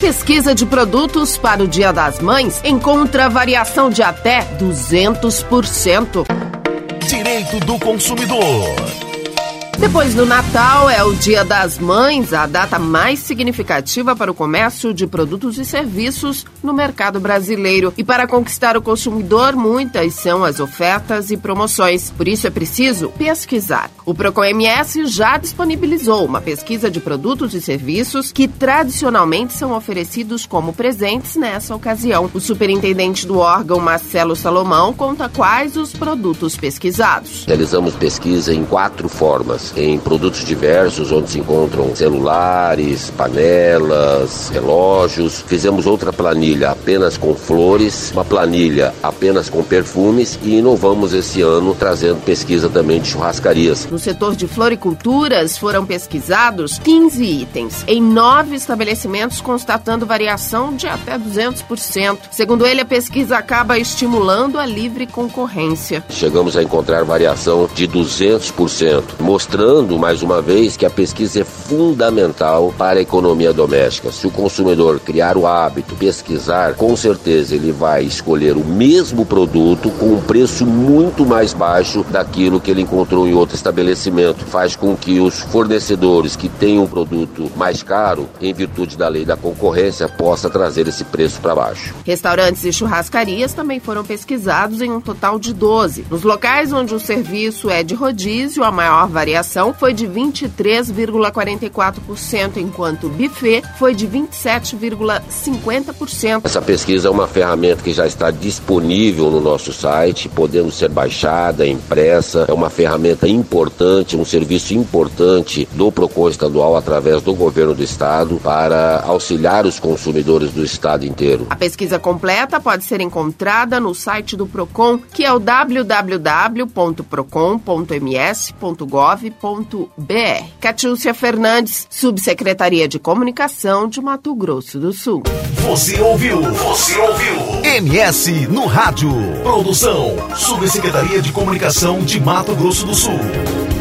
Pesquisa de produtos para o Dia das Mães encontra variação de até 200%. Direito do consumidor. Depois do Natal, é o Dia das Mães, a data mais significativa para o comércio de produtos e serviços no mercado brasileiro. E para conquistar o consumidor, muitas são as ofertas e promoções. Por isso é preciso pesquisar. O Procon-MS já disponibilizou uma pesquisa de produtos e serviços que tradicionalmente são oferecidos como presentes nessa ocasião. O superintendente do órgão, Marcelo Salomão, conta quais os produtos pesquisados. Realizamos pesquisa em 4 formas. Em produtos diversos, onde se encontram celulares, panelas, relógios. Fizemos outra planilha apenas com flores, uma planilha apenas com perfumes e inovamos esse ano trazendo pesquisa também de churrascarias. No setor de floriculturas foram pesquisados 15 itens em 9 estabelecimentos, constatando variação de até 200%. Segundo ele, a pesquisa acaba estimulando a livre concorrência. Chegamos a encontrar variação de 200%, mostrando mais uma vez que a pesquisa é fundamental para a economia doméstica. Se o consumidor criar o hábito, pesquisar, com certeza ele vai escolher o mesmo produto com um preço muito mais baixo daquilo que ele encontrou em outro estabelecimento. Faz com que os fornecedores que têm um produto mais caro, em virtude da lei da concorrência, possa trazer esse preço para baixo. Restaurantes e churrascarias também foram pesquisados em um total de 12. Nos locais onde o serviço é de rodízio, a maior variação foi de 23,44%, enquanto o buffet foi de 27,50%. Essa pesquisa é uma ferramenta que já está disponível no nosso site, podendo ser baixada, impressa. É uma ferramenta importante, um serviço importante do Procon estadual através do governo do estado para auxiliar os consumidores do estado inteiro. A pesquisa completa pode ser encontrada no site do Procon, que é o www.procon.ms.gov.br. Catiúcia Fernandes, Subsecretaria de Comunicação de Mato Grosso do Sul. Você ouviu? MS no Rádio. Produção, Subsecretaria de Comunicação de Mato Grosso do Sul.